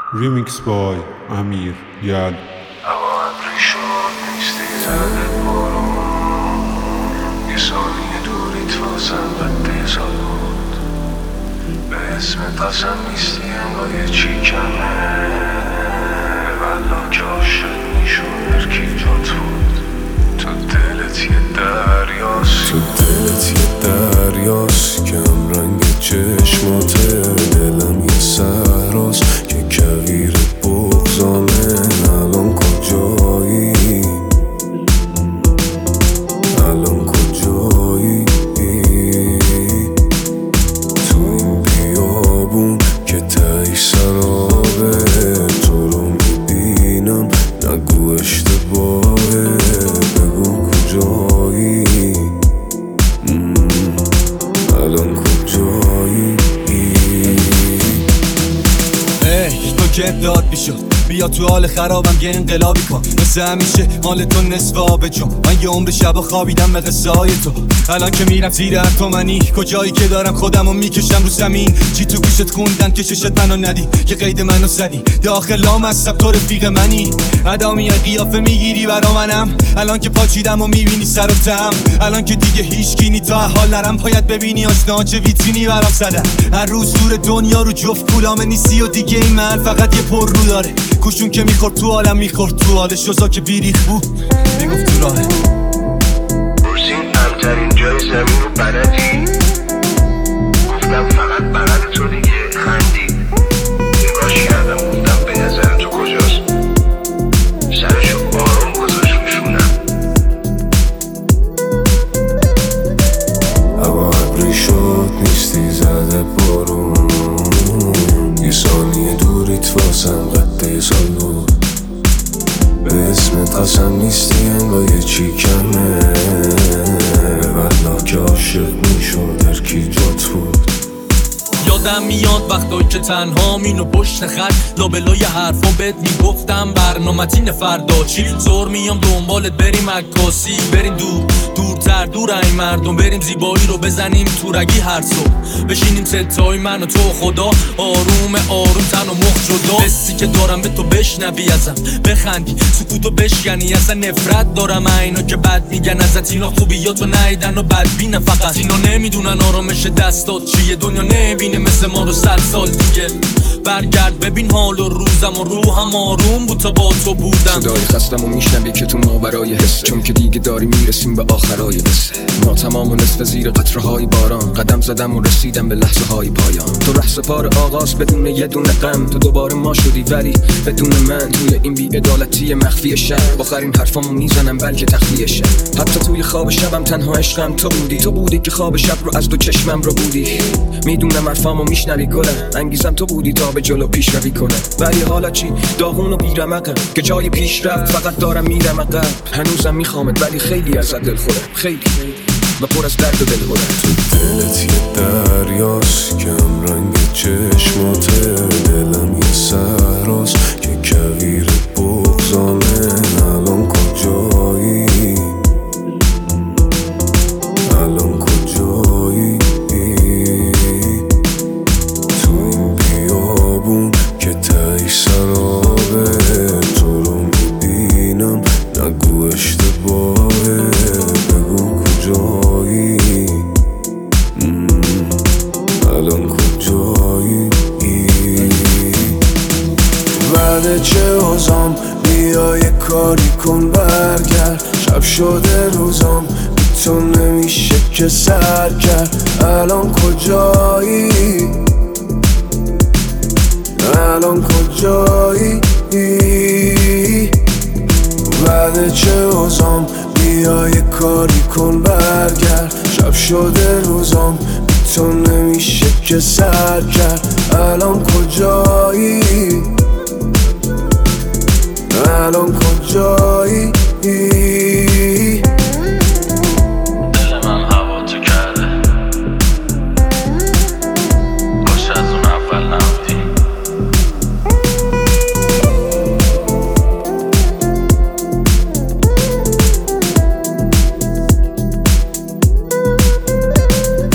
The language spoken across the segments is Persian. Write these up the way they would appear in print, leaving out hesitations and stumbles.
Remix by امیر یل. هوا ابری شد نیستی زده بارون، یه ثانیه دوریت واسم قد سال بود. به اسمت قسم نیستی انگاه چی کمه، والا که عاشق میشون هرکی جات بود. تو دلت یه دریاست، کم رنگ چشماته، دلم یه صحراست که کویر بغضانه. الان کجایی؟ تو این بیابون که تایی سرابه، تو رو میبینم نگو اشتباهه، بگو کجایی؟ الان کجایی؟ تو که داد بیشد بیا تو حال خرابم یه انقلابی کن، مثل همیشه حال تو نصف آبجون. من یه عمر شب خوابیدم به قصه های تو، الان که میرم زیر اتمنی کجایی که دارم خودمو میکشم رو زمین. چی تو گوشت خوندن که ششت منو ندی، که قید منو زدی داخل لامصب تو رفیق منی. ادا میای قیافه میگیری برا منم، الان که پاچیدم و میبینی سر و تم. الان که دیگه هیچ کی تا حال نرم، باید ببینی آشنا چه ویترینی برام زدن. هر روز دور دنیا رو جفت پولام نیستی و دیگه این من فقط یه پر رو داره. کوشون که میخورد تو عالم میخورد تو حالش، شوزا که بیریخ بود میگفت تو راهه. پرسین امترین جای زمین رو بلدی؟ گفتم فقط بلد تو دیگه، خندی. نگاش کردم گفتم به نظر تو کجاست؟ سرشو آروم گذاشت روشونم. هوا ابری شد نیستی زده بارون، یه ثانیه دوریت واسم قد سال بود. به اسمت قسم نیستی انگاه یه چی کمه، والا که عاشق میشد هرکی جات بود. یادم میاد وقتایی که تنها مینو پشت خط لابلای حرفا بهت میگفتم برنامتین فردا چی. زور میام دنبالت بریم عکاسی، بریم دورتر دور این مردم، بریم زیبایی رو بزنیم تو رگی هر صبح. بشینیم ستای من و تو خدا، آروم تن و مخ جدا. حسی که دارم به تو بشنوی ازم، بخندی سکوتو بشکنی. اصلا نفرت دارم اینا که بد میگن ازت، اینا خوبیاتو نیدن و بدبینن فقط. اینا نمیدونن آرامش دستات چیه، دنیا نمیبینه مثل ما رو 100 سال دیگه. برگرد ببین حال و روزم و روحم آروم بود تا با تو بودم. صدای خستم و میشنوی که تو ماورای حسه، چون که دیگه داری میرسیم به آخرای قصه. ما تمام و نصف زیر قطره های باران، قدم زدم و رسیدم به لحظه های پایان. تو رهسپار آغاز بدون یه دونه غم، تو دوباره ما شدی ولی بدون من. توی این بی‌عدالتی مخفی شهر، آخرین حرفامو میزنم بلکه تخلیه شه. حتی توی خواب شبم تنها عشقم تو بودی که خواب شب رو از دو چشمم رو بودی. میدونم حرفامو میشنوی گله، انگیزم تو بودی تا به جلو پیشروی کنه. ولی حالا چی؟ داغون و بیرمقم که جای پیشرفت فقط دارم میرم عقب. هنوزم میخوامت ولی خیلی ازت دل خورم، خیلی و پر از درد و دل خورم. تو دلت یه دریاست، کم رنگ چشماته، دلم یه صحراست که کویر بغضانه. الان کجایی؟ الان کجایی؟ تو این بیابون که تایی سرابه، تو رو میبینم نگو اشتباهه، بگو کجایی؟ الان کجایی؟ بعد چه عذام بیا یه کاری کن برگرد. شب شده روزام بی تو نمیشه که سر کرد. الان کجایی؟ الان کجایی؟ بعد چه عذام بیا یه کاری کن برگرد. شب شده روزام بی تو نمیشه که سر کرد. الان کجایی؟ الان کجایی؟ دل من هوا تو کرده، باشه از اون اول نبودی.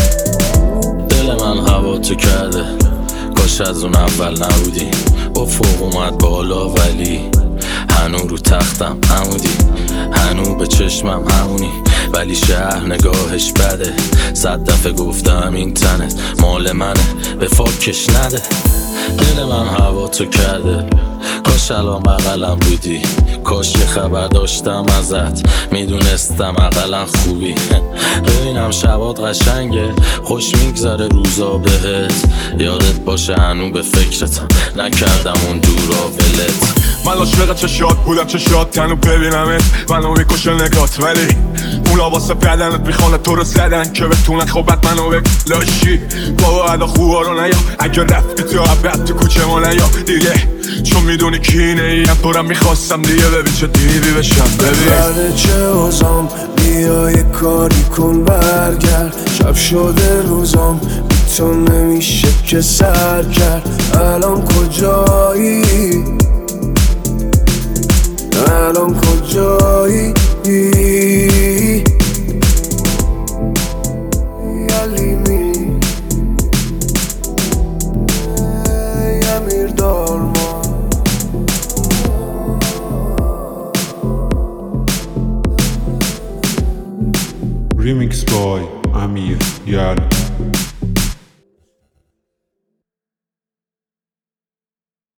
دل من هوا تو کرده، کاش از اون اول نبودی. افق فوق اومد بالا ولی هنو رو تختم عمودی، هنو به چشمم همونی، ولی شهر نگاهش بده. 100 دفعه گفتم این تنت مال منه، به فاکش نده. دل من هوا تو کرده، کاش الان بغلم بودی، کاش یه خبر داشتم ازت، میدونستم اقلا خوبی. ببینم شبات قشنگه، خوش میگذره روزا بهت، یادت باشه هنو به فکرتم، نکردم اون دورا ولت. من عاشق چشات بودم، چشات تنو ببینمت منو میکشه نگات، ولی اونا واسه بدنت میخوانه تو رو زدن که بتونن خوبت منو بلاشی. بابا ادا خوبا رو نیا، اگه رفتی تو عبد تو کوچه ما نیا دیگه، چون میدونی کی نیم دورم میخواستم دیگه، ببین چه دیوی بشم. ببین بعد چه اوزام بیا یه کاری کن برگرد، شب شده روزام بی تو نمیشه که سر کرد. الان کجایی؟ الان کجایی؟ یلیمی امیر دارما. Remix by Amir Yad.